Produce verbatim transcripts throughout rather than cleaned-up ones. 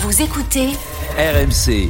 Vous écoutez R M C.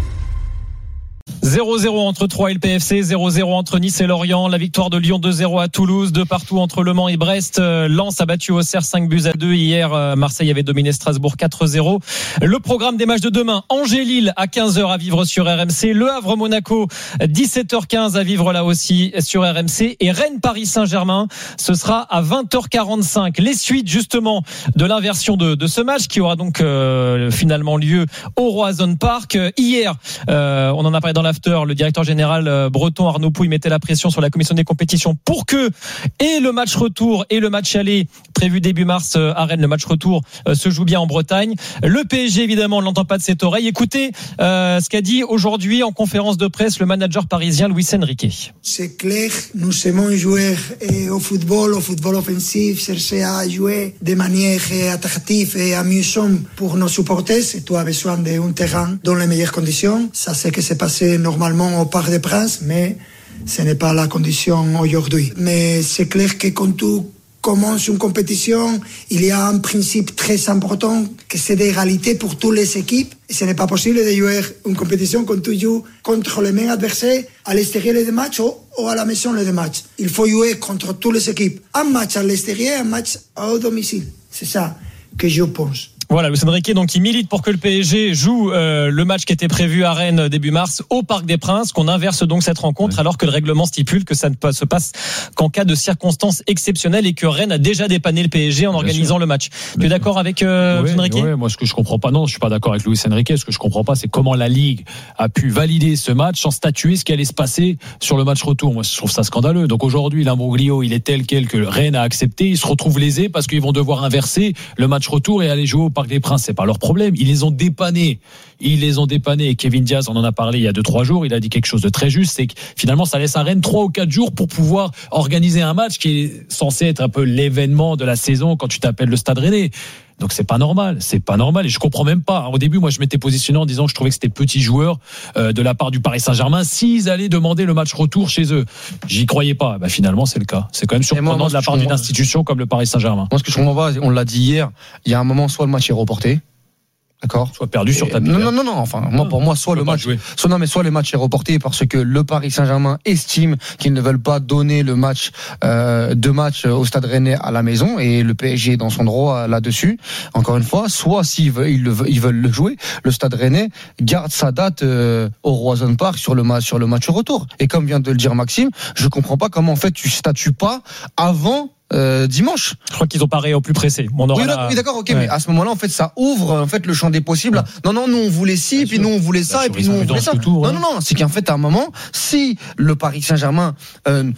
zéro zéro entre Troyes et le P F C, zéro zéro entre Nice et Lorient, la victoire de Lyon deux zéro à Toulouse, de partout entre Le Mans et Brest. Lens a battu Auxerre cinq buts à deux. Hier, Marseille avait dominé Strasbourg quatre zéro. Le programme des matchs de demain: Angers-Lille à quinze heures à vivre sur R M C, Le Havre-Monaco dix-sept heures quinze à vivre là aussi sur R M C, et Rennes-Paris-Saint-Germain, ce sera à vingt heures quarante-cinq. Les suites justement de l'inversion de, de ce match qui aura donc euh, finalement lieu au Roazhon Park. Hier, euh, on en a parlé dans l'after, le directeur général breton Arnaud Pouille mettait la pression sur la commission des compétitions pour que et le match retour et le match aller prévu début mars à Rennes, le match retour se joue bien en Bretagne. Le P S G évidemment, on ne l'entend pas de cette oreille. Écoutez euh, ce qu'a dit aujourd'hui en conférence de presse le manager parisien Luis Enrique. C'est clair, nous aimons jouer au football, au football offensif, chercher à jouer de manière attractive et amusante pour nos supporters. Et tu as besoin d'un terrain dans les meilleures conditions. Ça c'est que c'est passé normalement au Parc des Princes, mais ce n'est pas la condition aujourd'hui. Mais c'est clair que quand tu commences une compétition, il y a un principe très important que c'est d'égalité pour toutes les équipes. Et ce n'est pas possible de jouer une compétition quand tu joues contre les mêmes adversaires à l'extérieur des matchs ou, ou à la maison des matchs. Il faut jouer contre toutes les équipes. Un match à l'extérieur, un match au domicile. C'est ça que je pense. Voilà, Luis Enrique donc qui milite pour que le P S G joue euh, le match qui était prévu à Rennes début mars au Parc des Princes, qu'on inverse donc cette rencontre, oui. Alors que le règlement stipule que ça ne se passe qu'en cas de circonstances exceptionnelles et que Rennes a déjà dépanné le P S G en Bien organisant sûr. le match. Bien tu es d'accord avec euh, oui, Luis Enrique? Oui, moi ce que je comprends pas, non, je suis pas d'accord avec Luis Enrique. Ce que je comprends pas, c'est comment la Ligue a pu valider ce match sans statuer ce qui allait se passer sur le match retour. Moi, je trouve ça scandaleux. Donc aujourd'hui, l'imbroglio, il est tel quel que Rennes a accepté. Ils se retrouvent lésés parce qu'ils vont devoir inverser le match retour et aller jouer au Parc des Princes. C'est pas leur problème, ils les ont dépannés ils les ont dépannés et Kevin Diaz, on en a parlé il y a deux trois jours, il a dit quelque chose de très juste, c'est que finalement ça laisse à Rennes trois ou quatre jours pour pouvoir organiser un match qui est censé être un peu l'événement de la saison quand tu t'appelles le Stade Rennais. Donc c'est pas normal, c'est pas normal et je comprends même pas. Au début, moi je m'étais positionné en disant que je trouvais que c'était petits joueurs euh, de la part du Paris Saint-Germain s'ils allaient demander le match retour chez eux. J'y croyais pas. Bah finalement c'est le cas. C'est quand même surprenant moi, moi, de la part d'une institution comme le Paris Saint-Germain. Moi ce que je comprends pas, on l'a dit hier, il y a un moment soit le match est reporté. D'accord. Soit perdu sur tapis. Non, non, non, non. Enfin, moi, pour moi, soit le match, soit non, mais soit le match est reporté parce que le Paris Saint-Germain estime qu'ils ne veulent pas donner le match, euh, deux matchs au Stade Rennais à la maison et le P S G est dans son droit là-dessus. Encore une fois, soit s'ils veulent, ils, le, ils veulent le jouer, le Stade Rennais garde sa date euh, au Roazhon Park sur le match, sur le match retour. Et comme vient de le dire Maxime, je comprends pas comment en fait tu statues pas avant. Euh, dimanche. Je crois qu'ils ont paré au plus pressé. On aura oui, la... oui, d'accord, ok, ouais. Mais à ce moment-là, en fait, ça ouvre en fait le champ des possibles. Ouais. Non, non, nous on voulait ci, puis nous on voulait ça, et puis nous on voulait ça. Tour, non, ouais. non, non, c'est qu'en fait, à un moment, si le Paris Saint-Germain euh,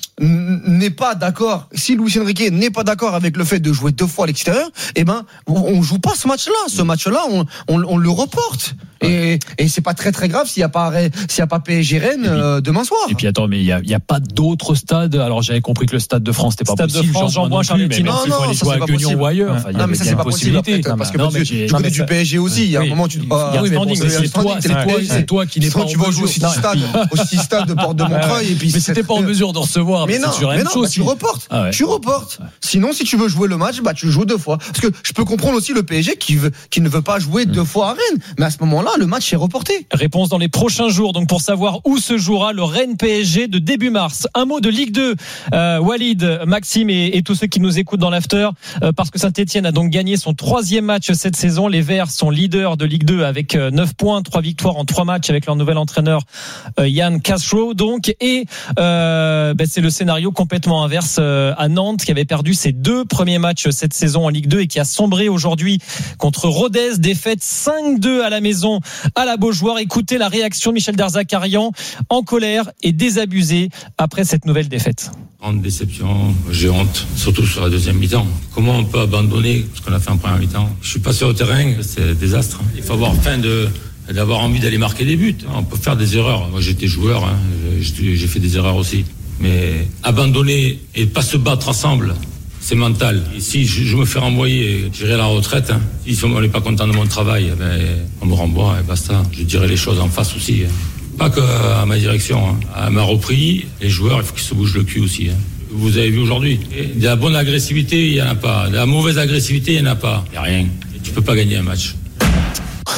n'est pas d'accord, si Luis Enrique n'est pas d'accord avec le fait de jouer deux fois à l'extérieur, eh ben, on joue pas ce match-là. Ce match-là, on, on, on le reporte. Et, et c'est pas très très grave s'il y a pas s'il y a pas P S G Rennes puis, euh, demain soir. Et puis attends, mais il y a il y a pas d'autres stades. Alors j'avais compris que le Stade de France c'était pas stade possible. Stade de France, Jean-Bouin, Charletti. Non, non, ça c'est pas possible. Ou ailleurs. Enfin, non, mais ça c'est pas possible en fait, parce que du côté du P S G aussi, il y a un moment tu dois. Oui, mais c'est toi, c'est toi, c'est toi qui n'es pas en mesure. Tu vas jouer au City Stade, au City Stade de Porte de Montreuil et puis. Mais si t'es pas en mesure de recevoir, mais non, mais non, tu reportes, tu reportes. Sinon, si tu veux jouer le match, bah tu joues deux fois. Parce que je peux comprendre aussi le P S G qui veut, qui ne veut pas jouer deux fois à Rennes, mais à ce moment-là, le match est reporté. Réponse dans les prochains jours, donc pour savoir où se jouera le Rennes P S G de début mars. Un mot de Ligue deux, euh, Walid, Maxime et, et tous ceux qui nous écoutent dans l'after, euh, parce que Saint-Etienne a donc gagné son troisième match cette saison. Les Verts sont leaders de Ligue deux avec euh, neuf points, trois victoires en trois matchs avec leur nouvel entraîneur euh, Yann Castro. Donc et euh, ben, c'est le scénario complètement inverse euh, à Nantes qui avait perdu ses deux premiers matchs cette saison en Ligue deux et qui a sombré aujourd'hui contre Rodez, défaite cinq deux à la maison à la Beaujoire. Écoutez la réaction de Michel Darzacarian, en colère et désabusé après cette nouvelle défaite. Grande déception, j'ai honte, surtout sur la deuxième mi-temps. Comment on peut abandonner ce qu'on a fait en première mi-temps? Je suis passé au terrain, c'est un désastre. Il faut avoir faim de, d'avoir envie d'aller marquer des buts. On peut faire des erreurs. Moi j'étais joueur, hein. j'ai, j'ai fait des erreurs aussi. Mais abandonner et pas se battre ensemble, c'est mental. Et si je, je me fais renvoyer, j'irai à la retraite. Hein. Si on n'est pas content de mon travail, eh ben, on me renvoie et basta. Je dirai les choses en face aussi. Hein. Pas qu'à ma direction. Hein. À ma repris, les joueurs, il faut qu'ils se bougent le cul aussi. Hein. Vous avez vu aujourd'hui, de la bonne agressivité, il n'y en a pas. De la mauvaise agressivité, il n'y en a pas. Il n'y a rien. Et tu ne peux pas gagner un match.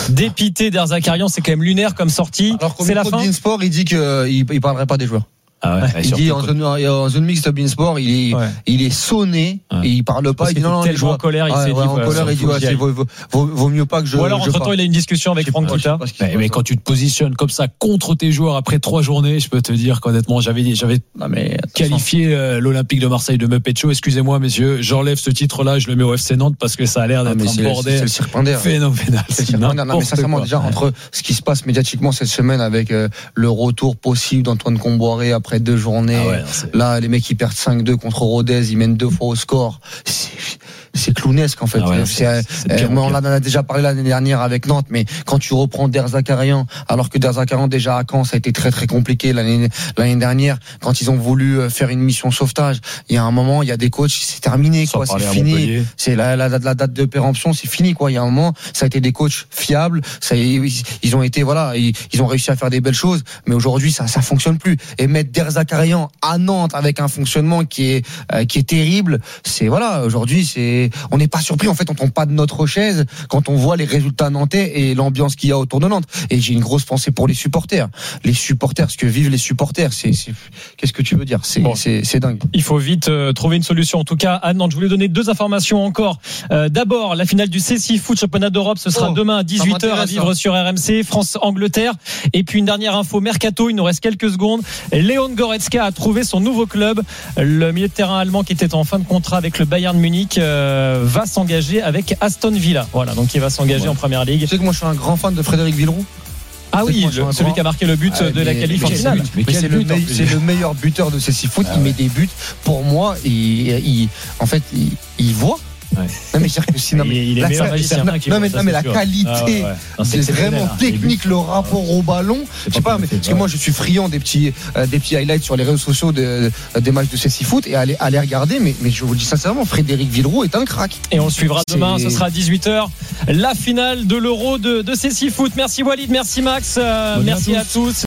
dépité d'Erzakarian, c'est quand même lunaire comme sortie. Alors c'est la fin. Sport, il dit qu'il ne parlerait pas des joueurs. Ah ouais, il dit en zone, en zone mixte Beansport, il est, ouais. il est sonné ouais. et il parle pas. Il dit non, non, il est en colère, il ouais, s'est ouais, dit. En colère, il dit ouais, vaut, vaut, vaut, vaut mieux pas que je. Ou alors entre temps, il a une discussion avec Franck Kita. Mais, mais quand tu te positionnes comme ça contre tes joueurs après trois journées, je peux te dire qu'honnêtement, j'avais, j'avais non, mais, qualifié euh, l'Olympique de Marseille de Muppet Show. Excusez-moi, messieurs, j'enlève ce titre-là, je le mets au F C Nantes parce que ça a l'air d'être ah, un bordel phénoménal. Non, mais sincèrement, déjà entre ce qui se passe médiatiquement cette semaine avec le retour possible d'Antoine Comboiré après deux journées. Ouais, non, là, les mecs, ils perdent cinq deux contre Rodez, ils mènent deux fois au score. C'est, c'est clownesque, en fait. Ah ouais, c'est, c'est, c'est euh, on en a déjà parlé l'année dernière avec Nantes, mais quand tu reprends Derzakarian, alors que Derzakarian, déjà à Caen, ça a été très, très compliqué l'année, l'année dernière, quand ils ont voulu faire une mission sauvetage, il y a un moment, il y a des coachs, c'est terminé, quoi, c'est fini. C'est la, la, la date de péremption, c'est fini, quoi. Il y a un moment, ça a été des coachs fiables, ça, ils, ils ont été, voilà, ils, ils ont réussi à faire des belles choses, mais aujourd'hui, ça, ça fonctionne plus. Et mettre Derzakarian à Nantes avec un fonctionnement qui est euh, qui est terrible, c'est voilà, aujourd'hui c'est on n'est pas surpris en fait, on tombe pas de notre chaise quand on voit les résultats nantais et l'ambiance qu'il y a autour de Nantes. Et j'ai une grosse pensée pour les supporters. Les supporters, ce que vivent les supporters, c'est, c'est qu'est-ce que tu veux dire, c'est bon, c'est c'est dingue. Il faut vite euh, trouver une solution en tout cas à Nantes. Je voulais donner deux informations encore. Euh, d'abord, la finale du C six Foot Championnat d'Europe, ce sera oh, demain à dix-huit heures à vivre sur R M C, France-Angleterre. Et puis une dernière info mercato, il nous reste quelques secondes. Leon Goretzka a trouvé son nouveau club. Le milieu de terrain allemand qui était en fin de contrat avec le Bayern Munich euh, va s'engager avec Aston Villa. Voilà, donc il va s'engager ouais. en Première Ligue. Tu sais que moi je suis un grand fan de Frédéric Villeroux. Ah oui, le, celui grand... qui a marqué le but ah, de la qualif en finale. Mais, mais c'est, le me, c'est le meilleur buteur de C six Foot. Ah, il ouais. met des buts. Pour moi, il, il, en fait, il, il voit. Ouais. Non mais c'est que sinon mais il est là, ça, ça, non, non mais, non, mais la qualité ah ouais, ouais. Non, c'est, c'est vraiment hein, technique le rapport au ballon je sais pas mais, parce que moi je suis friand des petits euh, des petits highlights sur les réseaux sociaux de, de, des matchs de C six Foot et aller aller regarder mais mais je vous le dis sincèrement Frédéric Villeroux est un crack et on le suivra c'est... demain ce sera à dix-huit heures la finale de l'Euro de, de C six Foot. Merci Walid, merci Max, euh, merci à tous. à tous